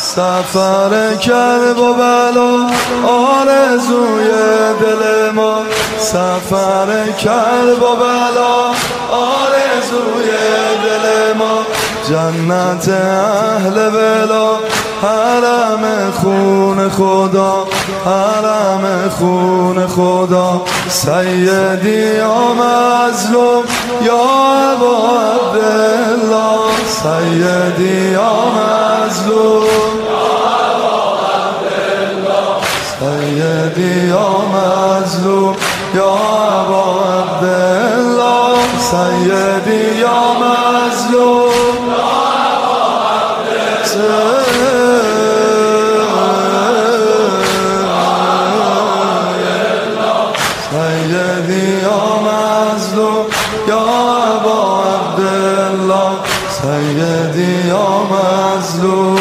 سفر کرب و بلا آرزوی دل ما، سفر کرب و بلا آرزوی دل ما، جنت اهل بلا حرم خون خدا، حرم خون خدا. سیدی یا مظلوم یا ابا عبدالله، سیدی یا مظلوم سیدی یا مظلوم یا ابا عبدالله، سیدی یا مظلوم سیدی یا مظلوم یا ابا عبدالله، سیدی یا مظلوم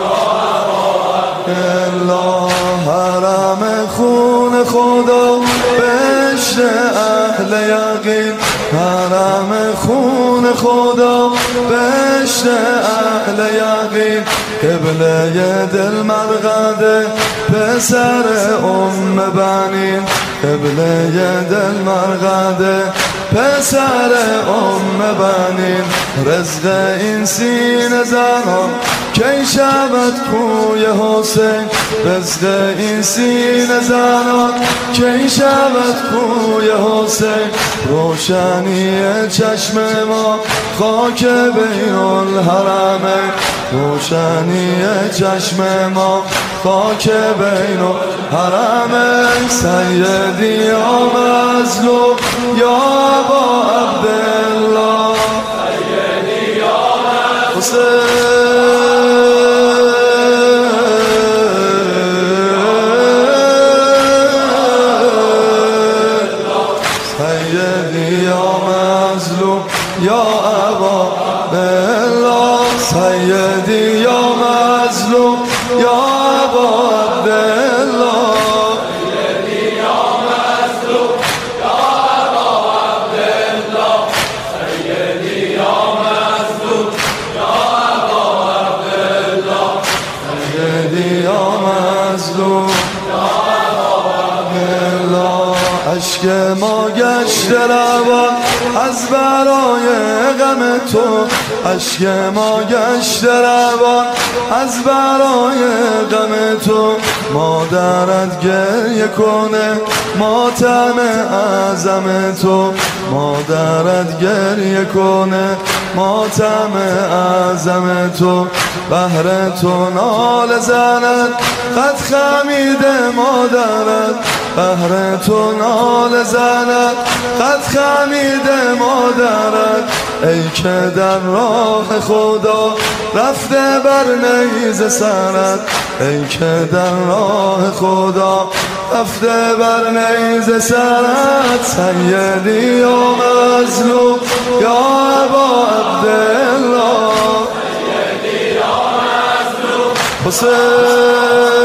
الله. حرم خون خدا بهشت اهل یقین، حرم خون خدا بهشت اهل یقین، قبله دل مرقده پسر بنین، قبله دل مرقده پسر بنین. رزق این سینه زنان کی شود کوی حسین، رزق این سینه زنان کی شود کوی حسین. روشنی چشم ما خاک بین الحرمین، روشنی چشم ما خاک بین الحرمین. سیدی یا مظلوم یا ابا عبدالله، سیدی یا مظلوم سیدی یا مظلوم یا ابا عبدالله، سیدی یا مظلوم یا ابا عبدالله، سیدی یا مظلوم یا ابا عبدالله، سیدی یا مظلوم یا ابا عبدالله، سیدی یا مظلوم یا ابا عبدالله. عشق ما گشت روان از برای غم تو، عشق ما گشت روان از برای غم تو. مادرت گریه کنه ماتم اعظم تو، مادرت گریه کنه ماتم اعظم تو. بهر تو نال زند قد خمیده مادرت، بهر تو نال زند قد خمیده مادرت. ای که در راه خدا رفته بر نیز سرت، ای که در راه خدا رفته بر نیز سرت. سیدی یا مظلوم یا ابا عبدالله، سیدی یا مظلوم حسین.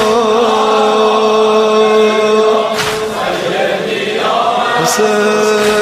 حسین